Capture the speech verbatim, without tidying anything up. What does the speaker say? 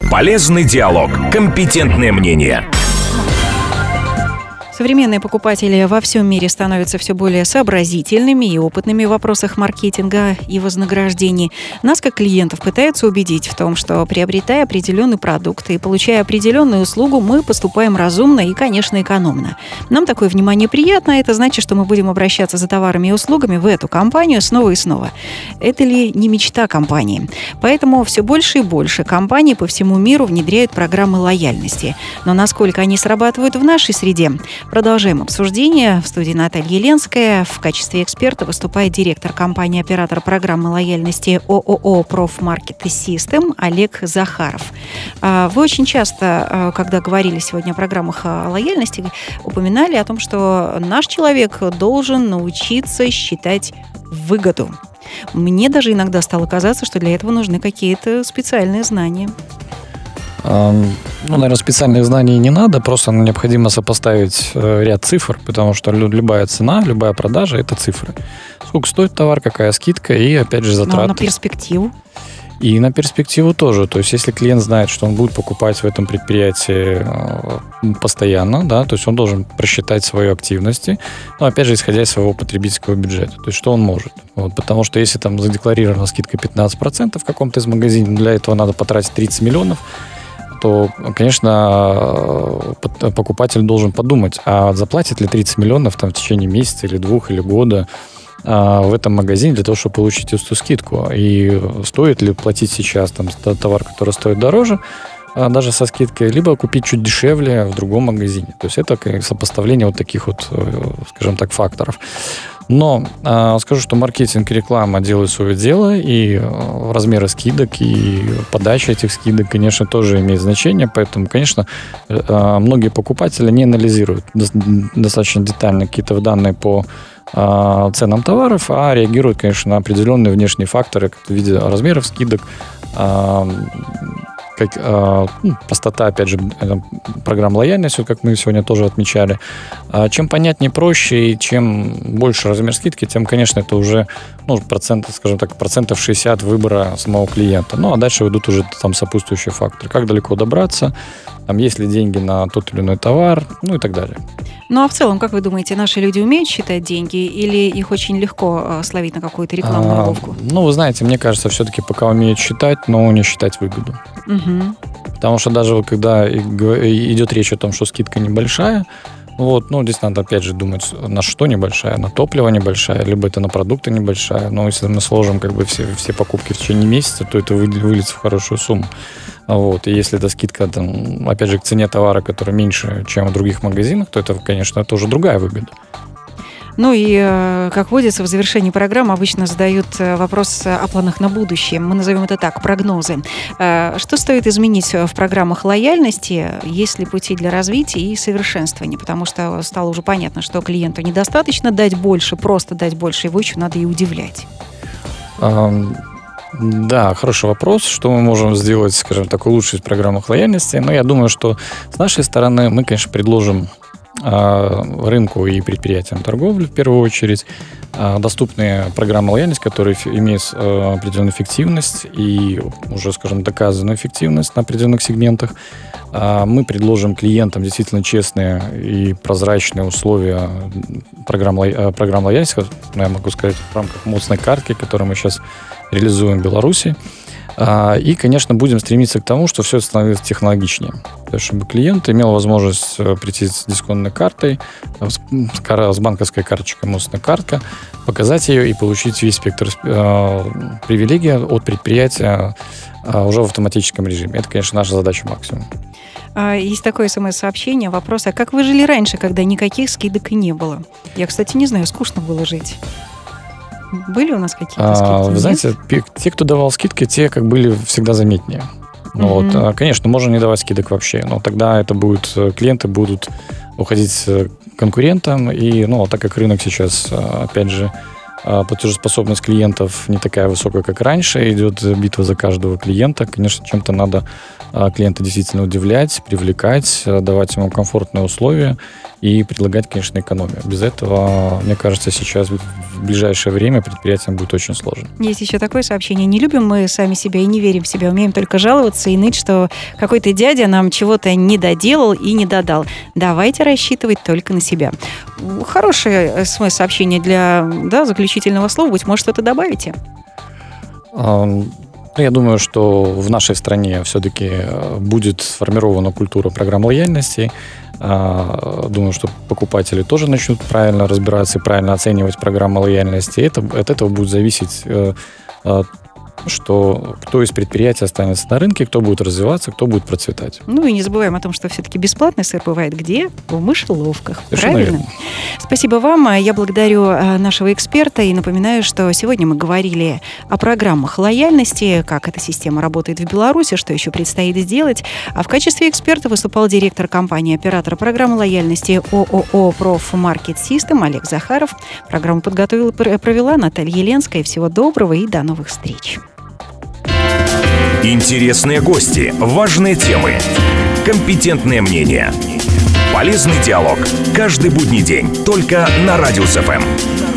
Полезный диалог. Компетентное мнение. Современные покупатели во всем мире становятся все более сообразительными и опытными в вопросах маркетинга и вознаграждений. Нас, как клиентов, пытаются убедить в том, что, приобретая определенный продукт и получая определенную услугу, мы поступаем разумно и, конечно, экономно. Нам такое внимание приятно, это значит, что мы будем обращаться за товарами и услугами в эту компанию снова и снова. Это ли не мечта компании? Поэтому все больше и больше компаний по всему миру внедряют программы лояльности. Но насколько они срабатывают в нашей среде? Продолжаем обсуждение. В студии Наталья Еленская. В качестве эксперта выступает директор компании-оператор программы лояльности ООО «Профмаркет Систем» Олег Захаров. Вы очень часто, когда говорили сегодня о программах лояльности, упоминали о том, что наш человек должен научиться считать выгоду. Мне даже иногда стало казаться, что для этого нужны какие-то специальные знания. Ну, наверное, специальных знаний не надо, просто необходимо сопоставить ряд цифр, потому что любая цена, любая продажа – это цифры. Сколько стоит товар, какая скидка и, опять же, затраты. Ну, на перспективу? И на перспективу тоже. То есть, если клиент знает, что он будет покупать в этом предприятии постоянно, да, то есть он должен просчитать свои активности, но, опять же, исходя из своего потребительского бюджета. То есть, что он может. Вот, потому что если там задекларирована скидка пятнадцать процентов в каком-то из магазинов, для этого надо потратить тридцать миллионов, то, конечно, покупатель должен подумать, а заплатит ли тридцать миллионов там, в течение месяца или двух, или года а, в этом магазине для того, чтобы получить эту скидку. И стоит ли платить сейчас там, товар, который стоит дороже, а, даже со скидкой, либо купить чуть дешевле в другом магазине. То есть это сопоставление вот таких вот, скажем так, факторов. Но э, скажу, что маркетинг и реклама делают свое дело, и э, размеры скидок, и подача этих скидок, конечно, тоже имеет значение. Поэтому, конечно, э, многие покупатели не анализируют достаточно детально какие-то данные по э, ценам товаров, а реагируют, конечно, на определенные внешние факторы, как в виде размеров скидок, э, как, э, ну, простота, опять же, программ лояльности, как мы сегодня тоже отмечали. А чем понятнее, проще, и чем больше размер скидки, тем, конечно, это уже ну, процент, скажем так, процентов шестьдесят выбора самого клиента. Ну, а дальше идут уже там сопутствующие факторы. Как далеко добраться, там, есть ли деньги на тот или иной товар, ну и так далее. Ну, а в целом, как вы думаете, наши люди умеют считать деньги или их очень легко э, словить на какую-то рекламную уловку? А, ну, вы знаете, мне кажется, все-таки пока умеют считать, но не считать выгоду. Угу. Потому что даже когда идет речь о том, что скидка небольшая, вот, ну, здесь надо, опять же, думать, на что небольшая, на топливо небольшая, либо это на продукты небольшая. Но если мы сложим как бы все, все покупки в течение месяца, то это выльется в хорошую сумму. Вот. И если эта скидка, там, опять же, к цене товара, которая меньше, чем в других магазинах, то это, конечно, тоже другая выгода. Ну и, как водится, в завершении программы обычно задают вопрос о планах на будущее. Мы назовем это так, прогнозы. Что стоит изменить в программах лояльности, есть ли пути для развития и совершенствования? Потому что стало уже понятно, что клиенту недостаточно дать больше, просто дать больше, его еще надо и удивлять. Um... Да, хороший вопрос. Что мы можем сделать, скажем так, улучшить в программах лояльности? Но я думаю, что с нашей стороны мы, конечно, предложим э, рынку и предприятиям торговли в первую очередь э, доступные программы лояльности, которые имеют э, определенную эффективность и уже, скажем, доказанную эффективность на определенных сегментах. Э, мы предложим клиентам действительно честные и прозрачные условия программ, э, программ лояльности, я могу сказать, в рамках моцной картки, которую мы сейчас реализуем в Беларуси. И, конечно, будем стремиться к тому, что все становилось технологичнее. То есть, чтобы клиент имел возможность прийти с дисконтной картой, с банковской карточкой «Моцная картка», показать ее и получить весь спектр привилегий от предприятия уже в автоматическом режиме. Это, конечно, наша задача максимум. Есть такое смс-сообщение, вопрос, а как вы жили раньше, когда никаких скидок и не было? Я, кстати, не знаю, скучно было жить. Были у нас какие-то скидки? А, вы знаете, те, кто давал скидки, те как были всегда заметнее. Ну, mm-hmm. вот, конечно, можно не давать скидок вообще, но тогда это будет, клиенты будут уходить к конкурентам, и, ну, так как рынок сейчас, опять же, платежеспособность клиентов не такая высокая, как раньше, идет битва за каждого клиента, конечно, чем-то надо клиента действительно удивлять, привлекать, давать ему комфортные условия. и предлагать, конечно, экономию. Без этого, мне кажется, сейчас в ближайшее время предприятиям будет очень сложно. Есть еще такое сообщение. Не любим мы сами себя и не верим в себя. Умеем только жаловаться и ныть, что какой-то дядя нам чего-то не доделал и не додал. Давайте рассчитывать только на себя. Хорошее смс-сообщение для да, заключительного слова. Быть может, что-то добавите? Я думаю, что в нашей стране все-таки будет сформирована культура программ лояльности. Думаю, что покупатели тоже начнут правильно разбираться и правильно оценивать программы лояльности. Это, от этого будет зависеть, что кто из предприятий останется на рынке, кто будет развиваться, кто будет процветать. Ну и не забываем о том, что все-таки бесплатный сыр бывает где? В мышеловках. Совершенно правильно? Верно. Спасибо вам. Я благодарю нашего эксперта и напоминаю, что сегодня мы говорили о программах лояльности, как эта система работает в Беларуси, что еще предстоит сделать. А в качестве эксперта выступал директор компании оператора программы лояльности ООО «Профмаркет Систем» Олег Захаров. Программу подготовила и провела Наталья Еленская. Всего доброго и до новых встреч. Интересные гости, важные темы, компетентное мнение. Полезный диалог. Каждый будний день. Только на Радиус ФМ.